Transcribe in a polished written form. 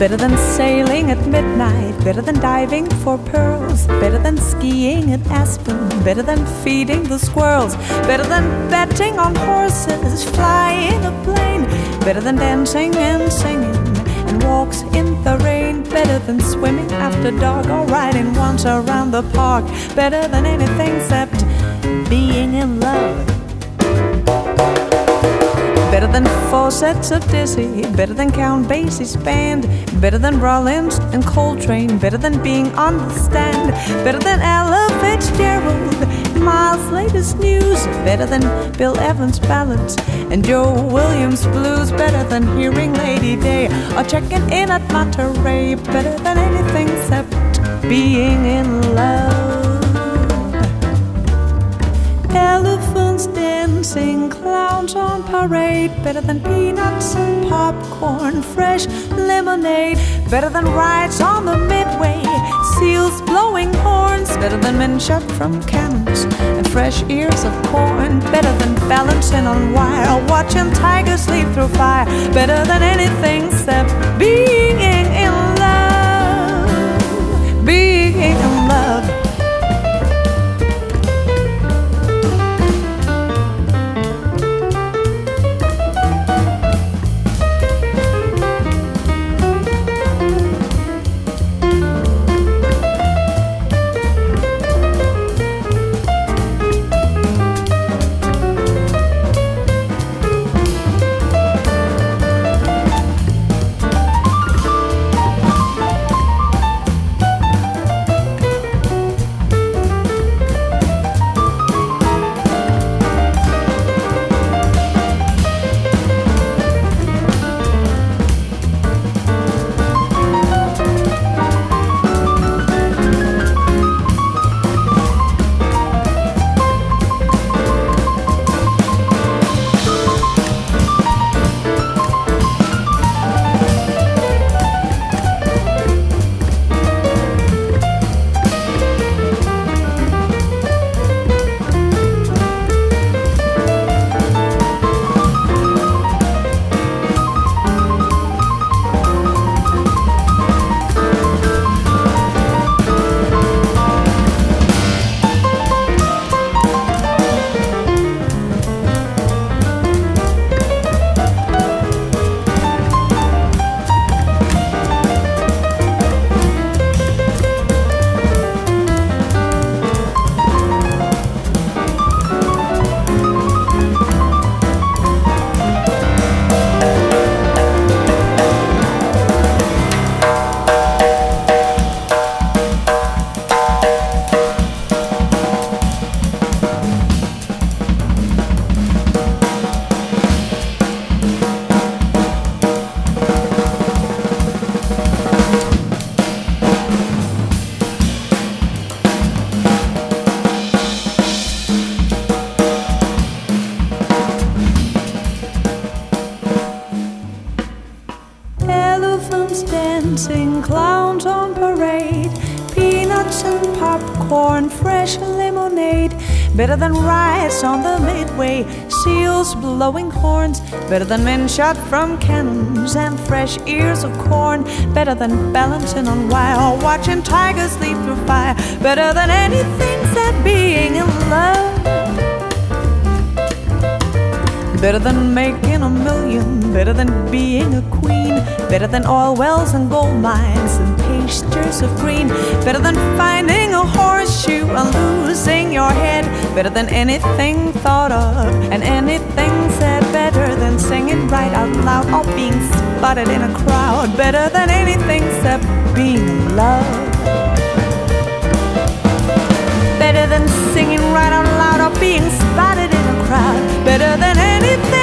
Better than sailing at midnight, better than diving for pearls, better than skiing at Aspen, better than feeding the squirrels, better than betting on horses, flying a plane, better than dancing and singing and walks in the rain, better than swimming after dark or riding once around the park, better than anything except being in love. Better than 4 sets of Dizzy, better than Count Basie's band, better than Rollins and Coltrane, better than being on the stand, better than Ella Fitzgerald, Miles' latest news, better than Bill Evans' ballads and Joe Williams' blues, better than hearing Lady Day or checking in at Monterey, better than anything except being in love. Elephants dancing, clowns on parade, better than peanuts and popcorn, fresh lemonade, better than rides on the Midway, seals blowing horns, better than men shot from cannons and fresh ears of corn, better than balancing on wire or watching tigers leap through fire, better than anything except being in love, being in love. Dancing, clowns on parade, peanuts and popcorn, fresh lemonade, better than rides on the Midway, seals blowing horns, better than men shot from cannons and fresh ears of corn, better than balancing on wire or watching tigers leap through fire, better than anything except being in love, better than making $1 million, better than being a queen, better than oil wells and gold mines and pastures of green, better than finding a horseshoe and losing your head, better than anything thought of and anything said, better than singing right out loud or being spotted in a crowd, better than anything except being in love, better than singing right out loud or being spotted in a crowd, better than anything